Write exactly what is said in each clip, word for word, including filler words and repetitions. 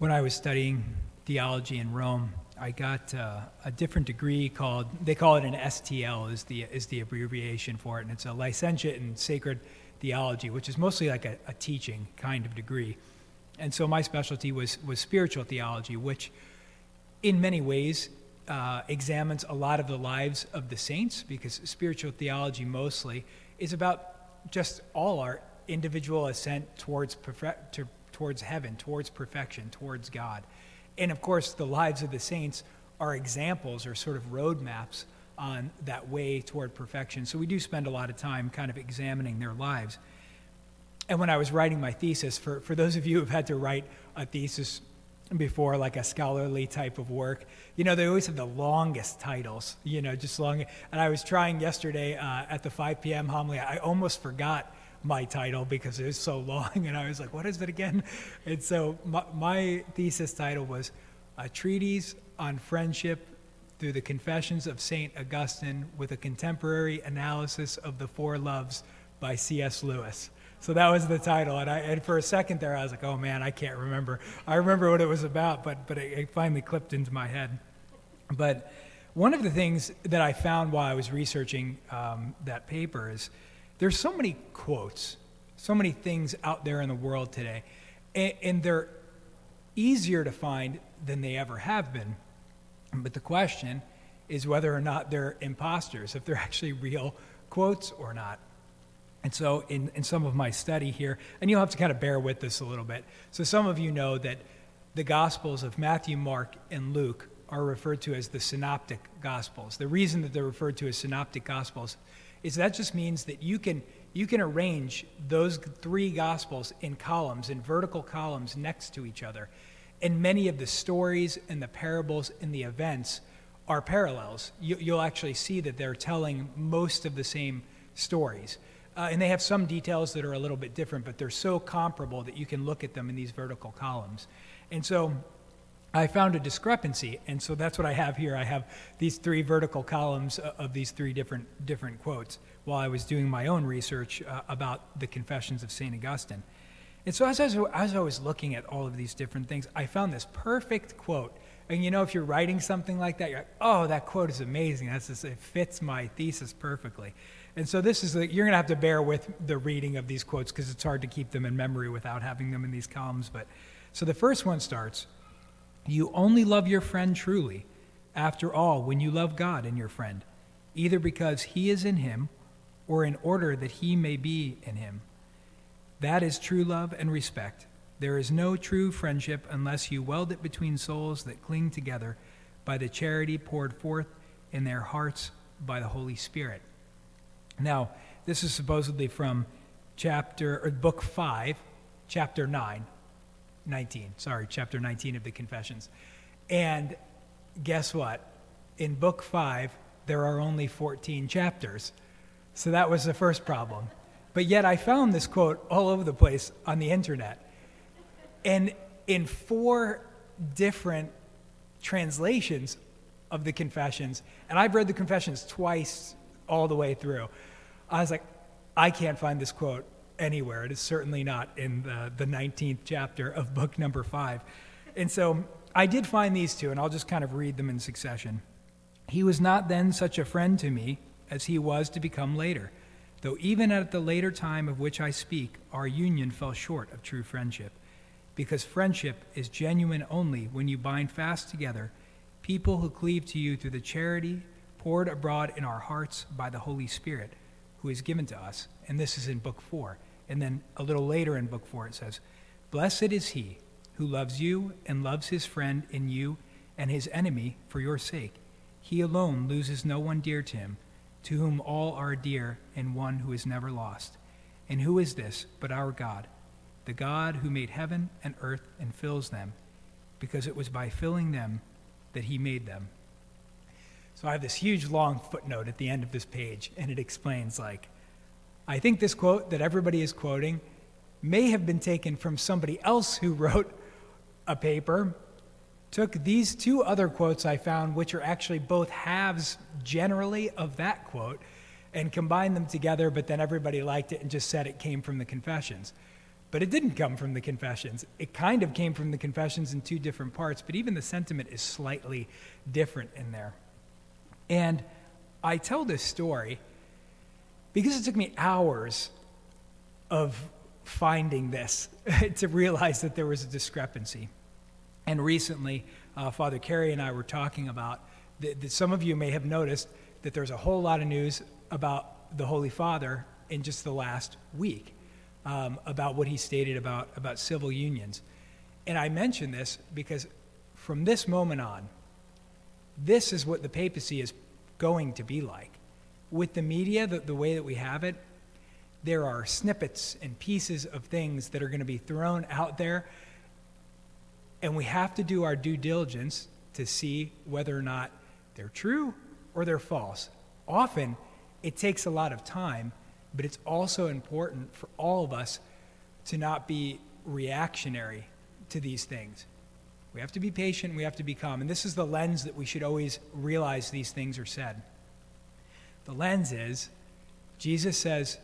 when I was studying theology in Rome, I got uh, a different degree called, they call it an S T L, is the is the abbreviation for it, and it's a licentiate in sacred theology, which is mostly like a, a teaching kind of degree. And so my specialty was was spiritual theology, which in many ways uh, examines a lot of the lives of the saints, because spiritual theology mostly is about just all our individual ascent towards perfect, to, towards heaven, towards perfection, towards God. And of course, the lives of the saints are examples or sort of roadmaps on that way toward perfection. So we do spend a lot of time kind of examining their lives. And when I was writing my thesis, for, for those of you who've had to write a thesis before, like a scholarly type of work, you know, they always have the longest titles, you know, just long. And I was trying yesterday uh, at the five p.m. homily, I almost forgot my title because it was so long, and I was like, what is it again? And so my, my thesis title was A Treatise on Friendship Through the Confessions of Saint Augustine with a Contemporary Analysis of the Four Loves by C S Lewis. So that was the title, and, I, and for a second there, I was like, oh man, I can't remember. I remember what it was about, but, but it, it finally clipped into my head. But one of the things that I found while I was researching um, that paper is there's so many quotes, so many things out there in the world today, and, and they're easier to find than they ever have been. But the question is whether or not they're imposters, if they're actually real quotes or not. And so in, in some of my study here, and you'll have to kind of bear with this a little bit. So some of you know that the Gospels of Matthew, Mark, and Luke are referred to as the Synoptic Gospels. The reason that they're referred to as Synoptic Gospels is that just means that you can you can arrange those three Gospels in columns, in vertical columns next to each other. And many of the stories and the parables and the events are parallels. You, you'll actually see that they're telling most of the same stories. Uh, and they have some details that are a little bit different, but they're so comparable that you can look at them in these vertical columns. And so I found a discrepancy, and so that's what I have here. I have these three vertical columns of these three different different quotes while I was doing my own research uh, about the Confessions of Saint Augustine. And so as I, was, as I was looking at all of these different things, I found this perfect quote. And you know, if you're writing something like that, you're like, oh, that quote is amazing. That's just, it fits my thesis perfectly. And so this is, the, you're going to have to bear with the reading of these quotes because it's hard to keep them in memory without having them in these columns. But so the first one starts, you only love your friend truly, after all, when you love God in your friend, either because he is in him or in order that he may be in him. That is true love and respect. There is no true friendship unless you weld it between souls that cling together by the charity poured forth in their hearts by the Holy Spirit. Now, this is supposedly from chapter, or book five, chapter nine, nineteen, sorry, chapter nineteen of the Confessions. And guess what? In book five, there are only fourteen chapters. So that was the first problem. But yet I found this quote all over the place on the internet. And in four different translations of the Confessions, and I've read the Confessions twice all the way through, I was like, I can't find this quote anywhere. It is certainly not in the, the nineteenth chapter of book number five. And so I did find these two, and I'll just kind of read them in succession. He was not then such a friend to me as he was to become later, though even at the later time of which I speak, our union fell short of true friendship, because friendship is genuine only when you bind fast together people who cleave to you through the charity poured abroad in our hearts by the Holy Spirit, who is given to us. And this is in book four. And then a little later in book four it says, blessed is he who loves you and loves his friend in you and his enemy for your sake. He alone loses no one dear to him, to whom all are dear, and one who is never lost. And who is this but our God, the God who made heaven and earth and fills them, because it was by filling them that he made them. So I have this huge long footnote at the end of this page, and it explains, like, I think this quote that everybody is quoting may have been taken from somebody else who wrote a paper, took these two other quotes I found, which are actually both halves generally of that quote, and combined them together, but then everybody liked it and just said it came from the Confessions. But it didn't come from the confessions. It kind of came from the confessions in two different parts, but even the sentiment is slightly different in there. And I tell this story because it took me hours of finding this to realize that there was a discrepancy. And recently, uh, Father Carey and I were talking about that, that some of you may have noticed that there's a whole lot of news about the Holy Father in just the last week, um, about what he stated about, about civil unions. And I mention this because from this moment on, this is what the papacy is going to be like. With the media, the, the way that we have it, there are snippets and pieces of things that are going to be thrown out there, and we have to do our due diligence to see whether or not they're true or they're false. Often, it takes a lot of time, but it's also important for all of us to not be reactionary to these things. We have to be patient, we have to be calm, and this is the lens that we should always realize these things are said. The lens is, Jesus says,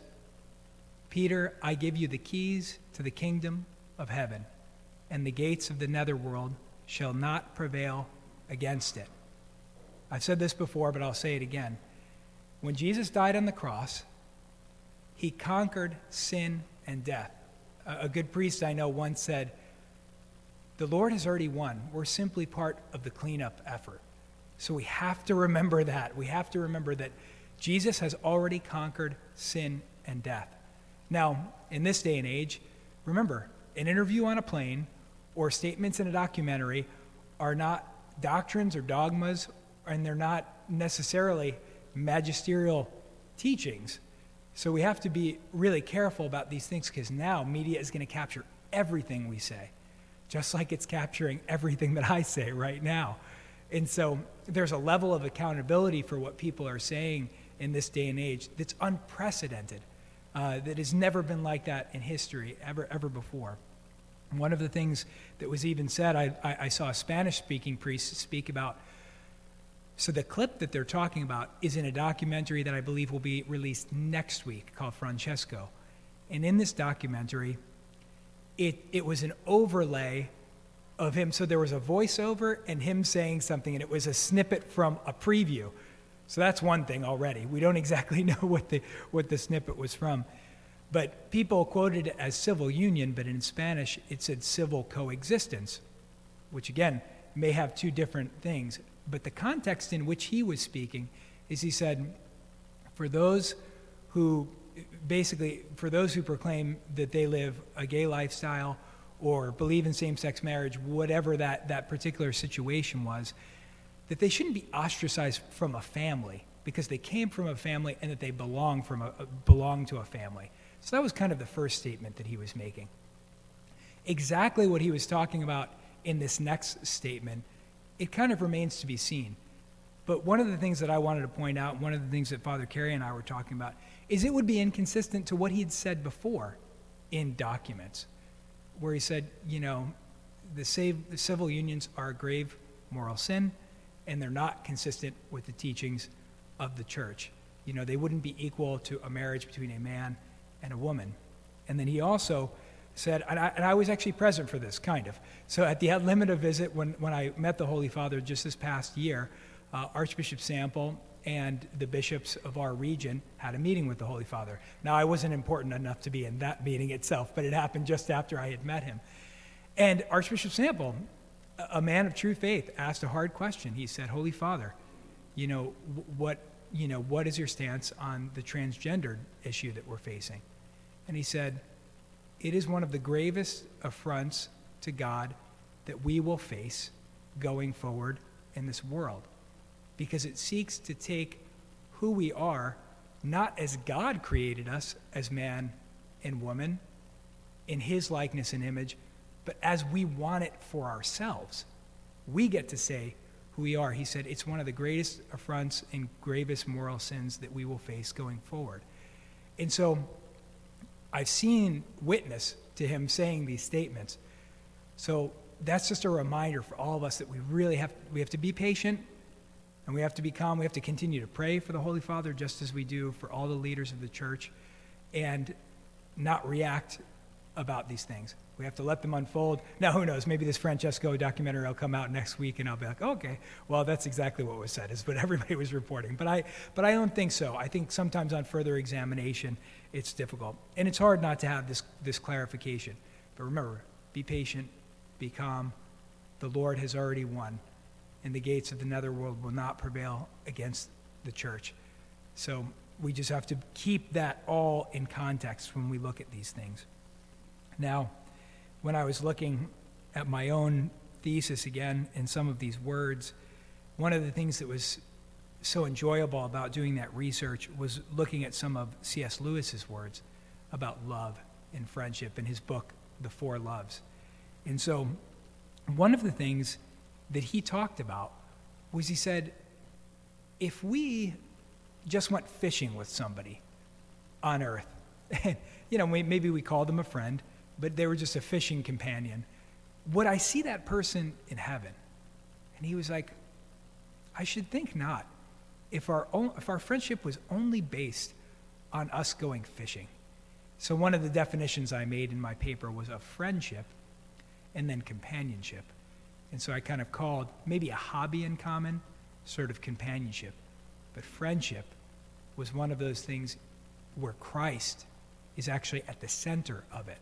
Peter, I give you the keys to the kingdom of heaven, and the gates of the netherworld shall not prevail against it. I've said this before, but I'll say it again. When Jesus died on the cross, he conquered sin and death. A good priest I know once said, the Lord has already won. We're simply part of the cleanup effort. So we have to remember that. We have to remember that Jesus has already conquered sin and death. Now, in this day and age, remember, an interview on a plane or statements in a documentary are not doctrines or dogmas, and they're not necessarily magisterial teachings. So we have to be really careful about these things, because now media is going to capture everything we say, just like it's capturing everything that I say right now. And so there's a level of accountability for what people are saying in this day and age that's unprecedented, uh, that has never been like that in history, ever, ever before. One of the things that was even said, I, I, I saw a Spanish-speaking priest speak about. So the clip that they're talking about is in a documentary that I believe will be released next week called Francesco. And in this documentary, it, it was an overlay of him. So there was a voiceover and him saying something, and it was a snippet from a preview. So that's one thing already. We don't exactly know what the, what the snippet was from. But people quoted it as civil union, but in Spanish it said civil coexistence, which again may have two different things. But the context in which he was speaking is he said, for those who, basically, for those who proclaim that they live a gay lifestyle or believe in same-sex marriage, whatever that, that particular situation was, that they shouldn't be ostracized from a family because they came from a family and that they belong, from a, belong to a family. So that was kind of the first statement that he was making. Exactly what he was talking about in this next statement, it kind of remains to be seen. But one of the things that I wanted to point out, one of the things that Father Carey and I were talking about, is it would be inconsistent to what he'd said before in documents, where he said, you know, the, save, the civil unions are a grave moral sin, and they're not consistent with the teachings of the church. You know, they wouldn't be equal to a marriage between a man and a woman. And then he also said, and I, and I was actually present for this, kind of. So at the Ad Limina visit, when, when I met the Holy Father just this past year, uh, Archbishop Sample and the bishops of our region had a meeting with the Holy Father. Now, I wasn't important enough to be in that meeting itself, but it happened just after I had met him. And Archbishop Sample, a man of true faith, asked a hard question. He said, Holy Father, you know, what, you know, what is your stance on the transgendered issue that we're facing? And he said, it is one of the gravest affronts to God that we will face going forward in this world, because it seeks to take who we are, not as God created us, as man and woman, in his likeness and image, but as we want it for ourselves. We get to say who we are. He said it's one of the greatest affronts and gravest moral sins that we will face going forward. And so I've seen witness to him saying these statements. So that's just a reminder for all of us that we really have, we have to be patient, and we have to be calm. We have to continue to pray for the Holy Father, just as we do for all the leaders of the church, and not react about these things. We have to let them unfold. Now, who knows? Maybe this Francesco documentary will come out next week, and I'll be like, oh, okay, well, that's exactly what was said, is what everybody was reporting. But I, but I don't think so. I think sometimes on further examination, it's difficult. And it's hard not to have this, this clarification. But remember, be patient, be calm. The Lord has already won, and the gates of the netherworld will not prevail against the church. So we just have to keep that all in context when we look at these things. Now, when I was looking at my own thesis again and some of these words, one of the things that was so enjoyable about doing that research was looking at some of C S Lewis's words about love and friendship in his book, The Four Loves. And so one of the things that he talked about was he said, if we just went fishing with somebody on earth, you know, maybe we called them a friend, but they were just a fishing companion, would I see that person in heaven? And he was like, I should think not. If our own, if our friendship was only based on us going fishing. So one of the definitions I made in my paper was of friendship and then companionship. And so I kind of called maybe a hobby in common, sort of companionship. But friendship was one of those things where Christ is actually at the center of it.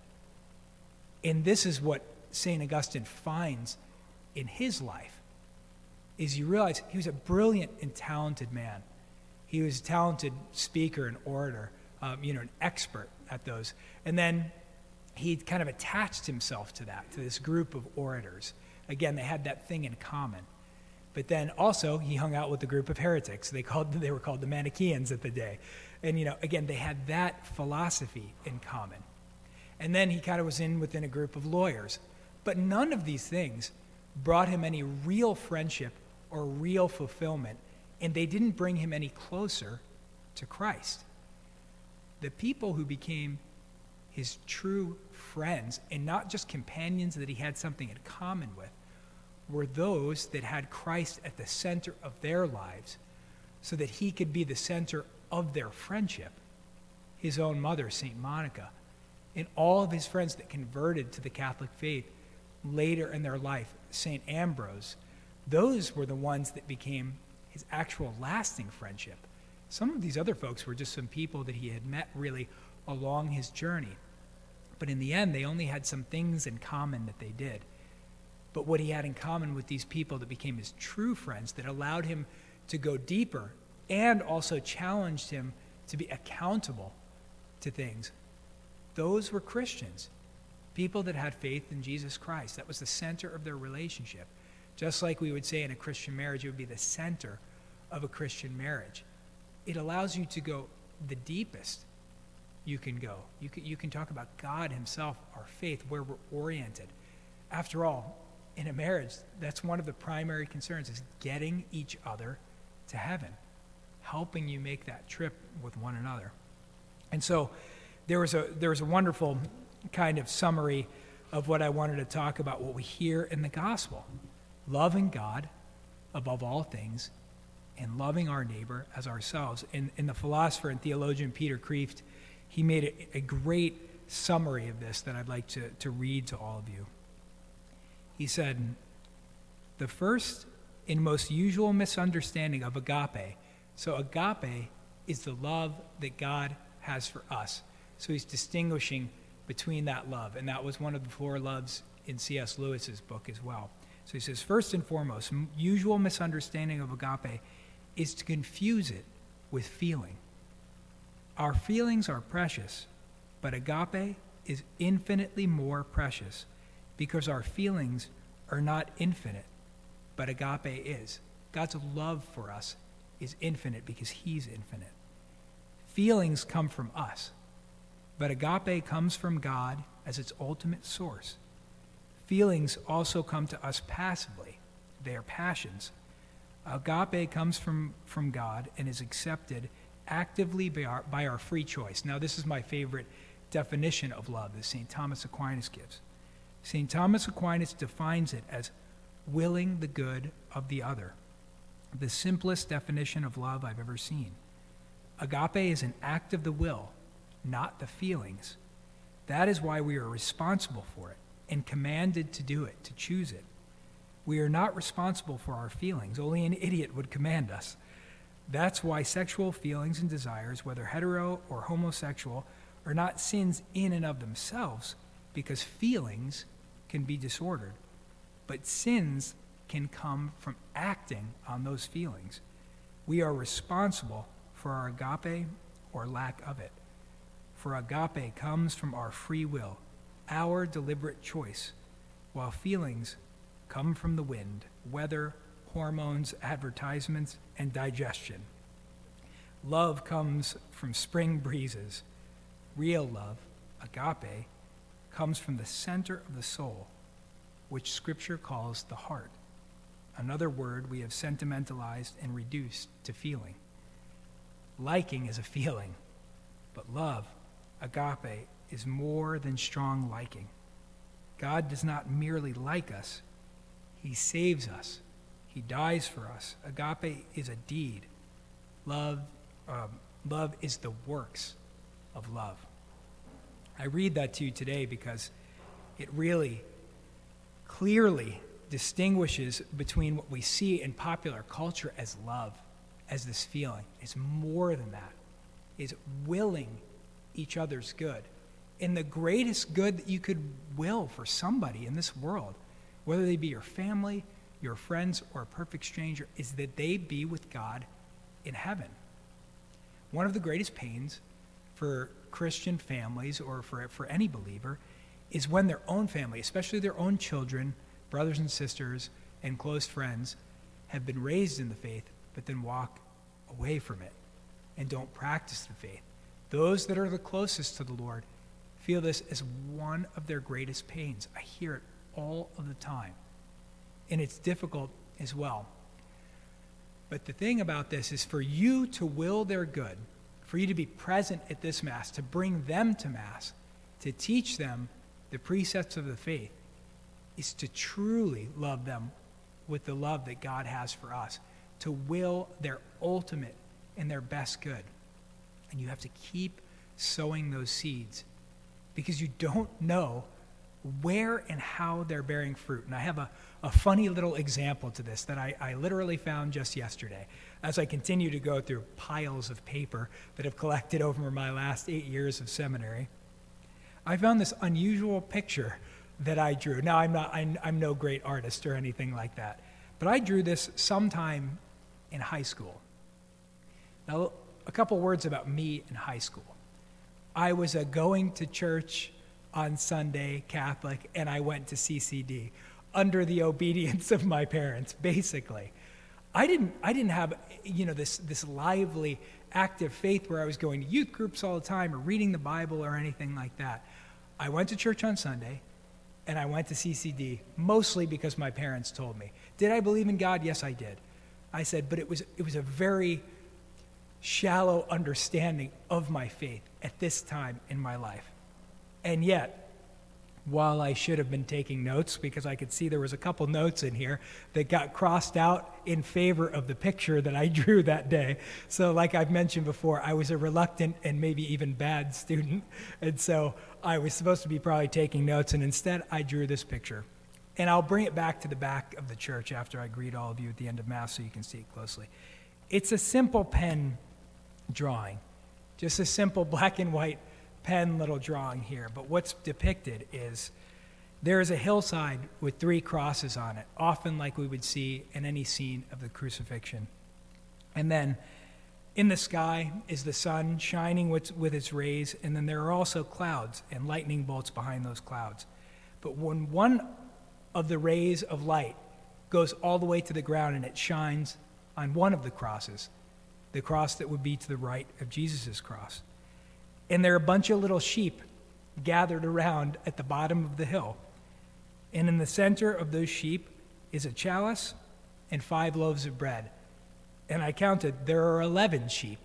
And this is what Saint Augustine finds in his life, is you realize he was a brilliant and talented man. He was a talented speaker and orator, um, you know, an expert at those. And then he kind of attached himself to that, to this group of orators. Again, they had that thing in common. But then also he hung out with a group of heretics. They called they were called the Manichaeans at the day. And, you know, again, they had that philosophy in common. And then he kind of was in within a group of lawyers. But none of these things brought him any real friendship or real fulfillment, and they didn't bring him any closer to Christ. The people who became his true friends, and not just companions that he had something in common with, were those that had Christ at the center of their lives so that he could be the center of their friendship. His own mother, Saint Monica, and all of his friends that converted to the Catholic faith later in their life, Saint Ambrose, those were the ones that became his actual lasting friendship. Some of these other folks were just some people that he had met really along his journey. But in the end, they only had some things in common that they did. But what he had in common with these people that became his true friends, that allowed him to go deeper and also challenged him to be accountable to things, those were Christians, people that had faith in Jesus Christ. That was the center of their relationship. Just like we would say in a Christian marriage, it would be the center of a Christian marriage. It allows you to go the deepest you can go. You can, you can talk about God himself, our faith, where we're oriented. After all, in a marriage, that's one of the primary concerns, is getting each other to heaven, helping you make that trip with one another. And so there was a there was a wonderful kind of summary of what I wanted to talk about, what we hear in the gospel. Loving God above all things and loving our neighbor as ourselves. And, and the philosopher and theologian Peter Kreeft, he made a, a great summary of this that I'd like to, to read to all of you. He said, the first and most usual misunderstanding of agape. So agape is the love that God has for us. So he's distinguishing between that love. And that was one of the four loves in C S Lewis's book as well. So he says, first and foremost, usual misunderstanding of agape is to confuse it with feeling. Our feelings are precious, but agape is infinitely more precious because our feelings are not infinite, but agape is. God's love for us is infinite because he's infinite. Feelings come from us, but agape comes from God as its ultimate source. Feelings also come to us passively. They are passions. Agape comes from, from God and is accepted actively by our, by our free choice. Now, this is my favorite definition of love that Saint Thomas Aquinas gives. Saint Thomas Aquinas defines it as willing the good of the other, the simplest definition of love I've ever seen. Agape is an act of the will, not the feelings. That is why we are responsible for it and commanded to do it, to choose it. We are not responsible for our feelings. Only an idiot would command us. That's why sexual feelings and desires, whether hetero or homosexual, are not sins in and of themselves, because feelings can be disordered. But sins can come from acting on those feelings. We are responsible for our agape or lack of it. For agape comes from our free will, our deliberate choice, while feelings come from the wind, weather, hormones, advertisements, and digestion. Love comes from spring breezes. Real love, agape, comes from the center of the soul, which Scripture calls the heart. Another word we have sentimentalized and reduced to feeling. Liking is a feeling, but love, agape, is more than strong liking. God does not merely like us, he saves us. He dies for us. Agape is a deed. Love, um, love is the works of love. I read that to you today because it really clearly distinguishes between what we see in popular culture as love, as this feeling. It's more than that. It's willing each other's good. And the greatest good that you could will for somebody in this world, whether they be your family, your friends, or a perfect stranger, is that they be with God in heaven. One of the greatest pains for Christian families or for, for any believer is when their own family, especially their own children, brothers and sisters, and close friends, have been raised in the faith, but then walk away from it and don't practice the faith. Those that are the closest to the Lord feel this as one of their greatest pains. I hear it all of the time. And it's difficult as well. But the thing about this is for you to will their good, for you to be present at this Mass, to bring them to Mass, to teach them the precepts of the faith, is to truly love them with the love that God has for us, to will their ultimate and their best good. And you have to keep sowing those seeds because you don't know where and how they're bearing fruit. And I have a, a funny little example to this that I, I literally found just yesterday as I continue to go through piles of paper that have collected over my last eight years of seminary. I found this unusual picture that I drew. Now, I'm not, I'm, I'm no great artist or anything like that, but I drew this sometime in high school. Now, a couple words about me in high school. I was a going to church on Sunday Catholic, and I went to C C D under the obedience of my parents, basically. I didn't, I didn't have, you know, this, this lively, active faith where I was going to youth groups all the time or reading the Bible or anything like that. I went to church on Sunday, and I went to C C D, mostly because my parents told me. Did I believe in God? Yes, I did. I said, but it was it was a very shallow understanding of my faith at this time in my life. And yet, while I should have been taking notes, because I could see there was a couple notes in here that got crossed out in favor of the picture that I drew that day. So like I've mentioned before, I was a reluctant and maybe even bad student. And so I was supposed to be probably taking notes, and instead I drew this picture. And I'll bring it back to the back of the church after I greet all of you at the end of Mass so you can see it closely. It's a simple pen drawing, just a simple black and white pen little drawing here. But what's depicted is there is a hillside with three crosses on it, often like we would see in any scene of the crucifixion. And then in the sky is the sun shining with, with its rays, and then there are also clouds and lightning bolts behind those clouds. But when one of the rays of light goes all the way to the ground and it shines on one of the crosses, the cross that would be to the right of Jesus' cross. And there are a bunch of little sheep gathered around at the bottom of the hill. And in the center of those sheep is a chalice and five loaves of bread. And I counted, there are eleven sheep.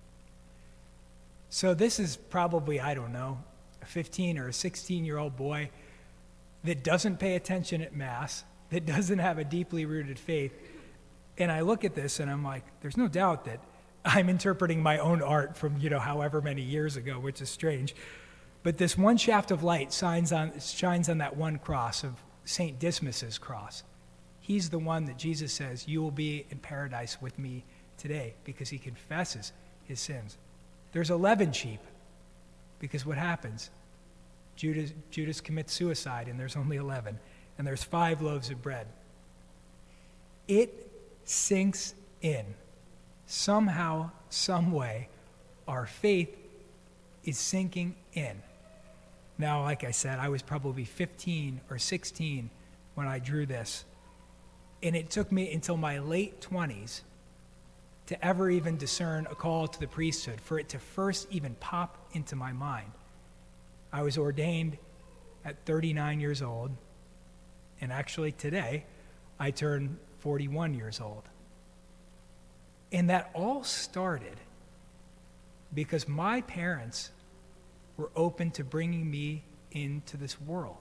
So this is probably, I don't know, a fifteen or a sixteen-year-old boy that doesn't pay attention at Mass, that doesn't have a deeply rooted faith. And I look at this and I'm like, there's no doubt that I'm interpreting my own art from, you know, however many years ago, which is strange. But this one shaft of light shines on, shines on that one cross of Saint Dismas's cross. He's the one that Jesus says, you will be in paradise with me today, because he confesses his sins. There's eleven sheep, because what happens? Judas, Judas commits suicide, and there's only eleven. And there's five loaves of bread. It sinks in. Somehow, some way, our faith is sinking in. Now, like I said, I was probably fifteen or sixteen when I drew this. And it took me until my late twenties to ever even discern a call to the priesthood, for it to first even pop into my mind. I was ordained at thirty-nine years old, and actually today, I turned forty-one years old. And that all started because my parents were open to bringing me into this world.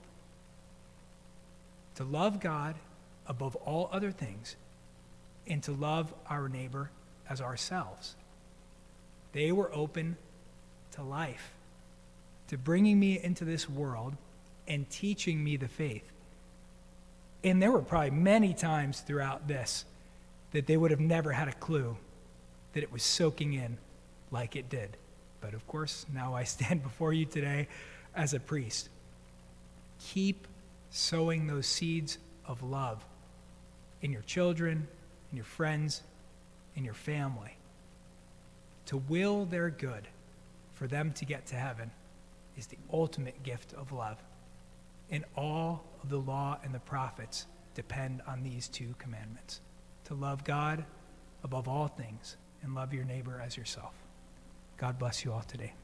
To love God above all other things, and to love our neighbor as ourselves. They were open to life, to bringing me into this world and teaching me the faith. And there were probably many times throughout this that they would have never had a clue that it was soaking in like it did. But of course, now I stand before you today as a priest. Keep sowing those seeds of love in your children, in your friends, in your family. To will their good for them to get to heaven is the ultimate gift of love. And all of the law and the prophets depend on these two commandments: to love God above all things and love your neighbor as yourself. God bless you all today.